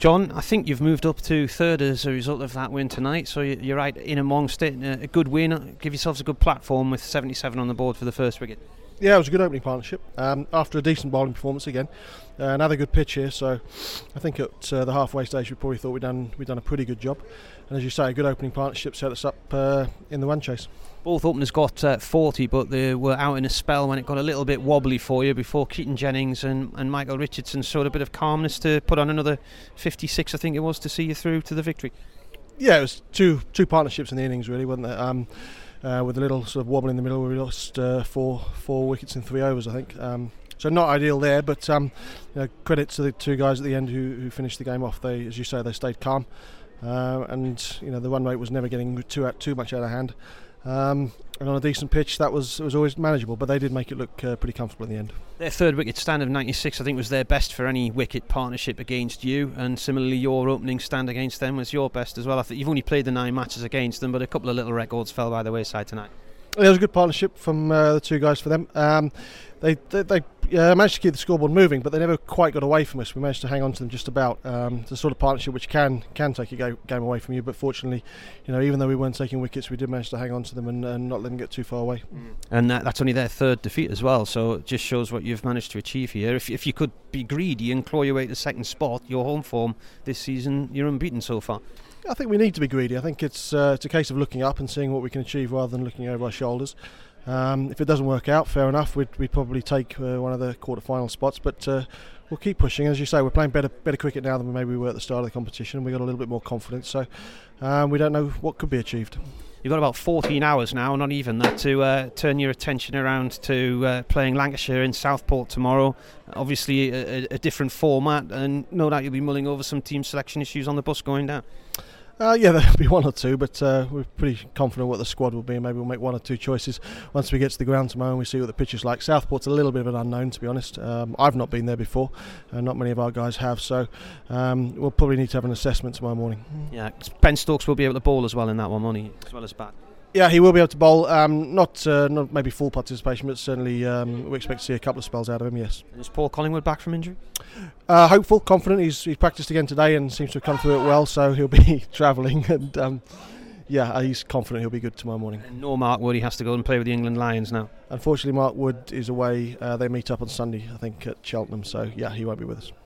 John, I think you've moved up to third as a result of that win tonight, so you're right in amongst it. A good win, give yourselves a good platform with 77 on the board for the first wicket. Yeah, it was a good opening partnership. After a decent bowling performance again, another good pitch here. So I think at the halfway stage we probably thought we'd done a pretty good job. And as you say, a good opening partnership set us up in the one chase. Both openers got 40, but they were out in a spell when it got a little bit wobbly for you before Keaton Jennings and Michael Richardson showed a bit of calmness to put on another 56, I think it was, to see you through to the victory. Yeah, it was two partnerships in the innings, really, wasn't it? With a little sort of wobble in the middle, we lost four wickets in 3 overs, I think. So not ideal there, but credit to the two guys at the end who finished the game off. They, as you say, they stayed calm, and the run rate was never getting too much out of hand. And on a decent pitch, it was always manageable, but they did make it look pretty comfortable in the end. Their third wicket stand of 96, I think, was their best for any wicket partnership against you, and similarly your opening stand against them was your best as well. I think you've only played the 9 matches against them, but a couple of little records fell by the wayside tonight. It was a good partnership from the two guys for them. They managed to keep the scoreboard moving, but they never quite got away from us. We managed to hang on to them just about. It's the sort of partnership which can take a game away from you, but fortunately, even though we weren't taking wickets, we did manage to hang on to them and not let them get too far away. And that's only their third defeat as well, so it just shows what you've managed to achieve here. If you could be greedy and claw your way to second spot, your home form this season, you're unbeaten so far. I think we need to be greedy. I think it's a case of looking up and seeing what we can achieve rather than looking over our shoulders. If it doesn't work out, fair enough, we'd probably take one of the quarter-final spots, but we'll keep pushing. As you say, we're playing better cricket now than maybe we were at the start of the competition. We've got a little bit more confidence, so we don't know what could be achieved. You've got about 14 hours now, not even that, to turn your attention around to playing Lancashire in Southport tomorrow. Obviously a different format, and no doubt you'll be mulling over some team selection issues on the bus going down. Yeah, there'll be one or two, but we're pretty confident what the squad will be, and maybe we'll make one or two choices once we get to the ground tomorrow and we see what the pitch is like. Southport's a little bit of an unknown, to be honest. I've not been there before, and not many of our guys have, so we'll probably need to have an assessment tomorrow morning. Yeah, Ben Stokes will be able to bowl as well in that one, won't he, as well as bat? Yeah, he will be able to bowl. Not maybe full participation, but certainly we expect to see a couple of spells out of him, yes. Is Paul Collingwood back from injury? Hopeful, confident. He's practised again today and seems to have come through it well, so he'll be travelling. And he's confident he'll be good tomorrow morning. And no Mark Wood, he has to go and play with the England Lions now. Unfortunately, Mark Wood is away. They meet up on Sunday, I think, at Cheltenham, so yeah, he won't be with us.